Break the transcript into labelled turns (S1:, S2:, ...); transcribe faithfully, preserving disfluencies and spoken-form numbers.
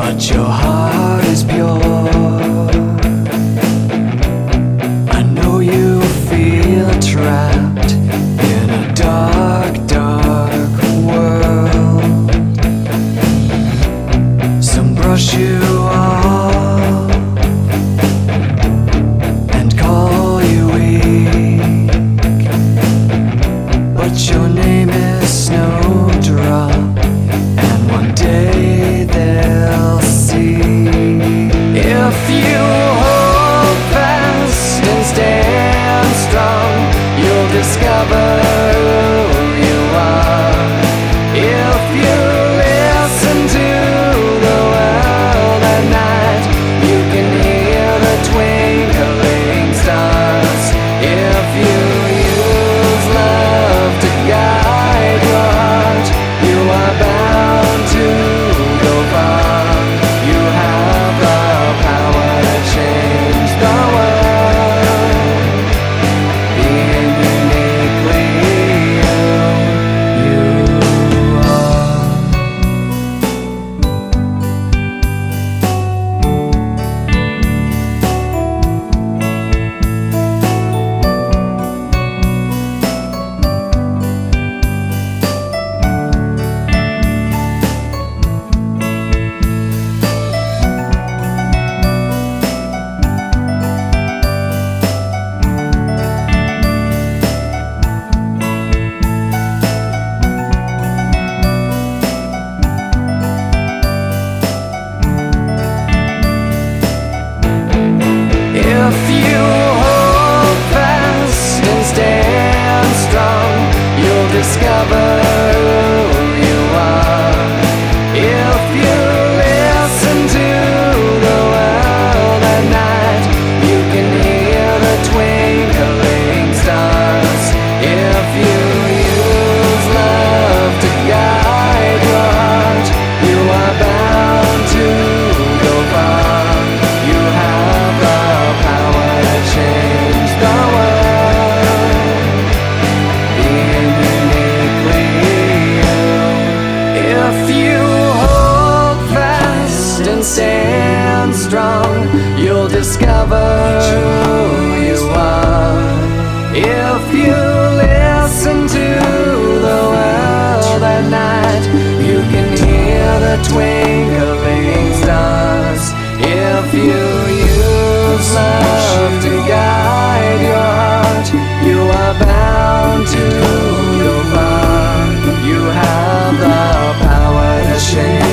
S1: but your heart is pure. I know you feel trapped in a dark, dark world. Some brush you off and call you weak, but your name is Snowdrop, and one day they'll see. If you hold fast and stand strong, you'll discover who you are. If you listen to the world at night, you can hear the twinkling stars. If you use love to guide your heart, you are bound to go far. You have the power to change the world. Being uniquely you, you are. If you hold fast and stand strong, you'll discover who you are. If you listen to the world at night, you can hear the twinkling stars. If you use love to guide your heart, you are bound to go far. You have the power to change the world. Being uniquely you. If you hold fast and stand strong, you'll discover who you are. If you listen to the world at night, you can hear the twinkling stars. If you use love to guide your heart, you are bound to go far. You have the power to change